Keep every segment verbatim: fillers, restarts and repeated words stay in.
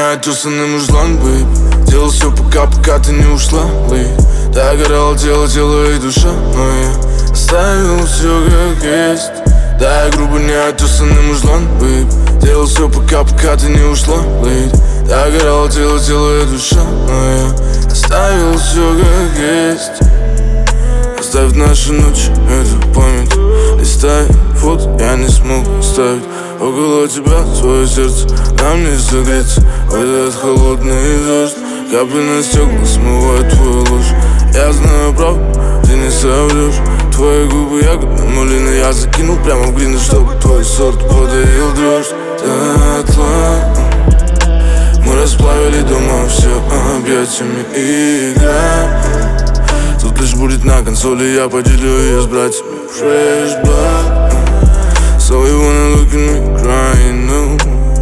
неотесанный мужлан, бэйб. Делал все пока, пока ты не ушла, бэйб. Догорало тело, тело и душа, но я оставил все как есть. Да, я грубо неотесанный мужлан, бэйб. Делал все пока, пока ты не ушла, бэйб. Догорало тело, тело и душа, но я оставил все как есть. Оставь наши ночи, эту память. Листай фото, я не смог оставить около тебя свое сердце. Нам не согреться в этот холодный дождь. Капли на стекла смывают твою ложь. Я знаю правду, ты не соврешь. Твои губы ягодные малины. Я закинул прямо в глину, чтобы твой сорт подарил дрожь. Дотла мы расплавили дома все объятиями и игра. Тут лишь будет на консоли, я поделю ее с братьями. Fresh blood, so you wanna look at me crying, no.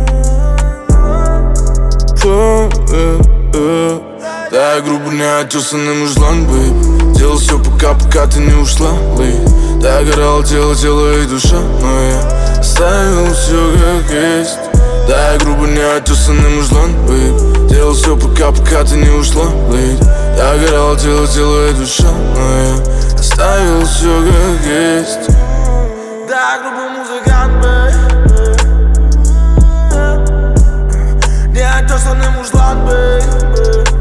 Oh, yeah, yeah. Да, я грубо неотесанный мужлан, бэйб. Делал все пока, пока ты не ушла, бэйб. Догорало тело, тело и душа, но я оставил все как есть. Да, я грубо неотесанный мужлан, бэйб. Делал все пока, пока ты не ушла, бэйб. Догорало тело, тело и душа, но я оставил все как есть. Да, грубый музыкант, бэйб. Неотесанный мужлан, бэйб.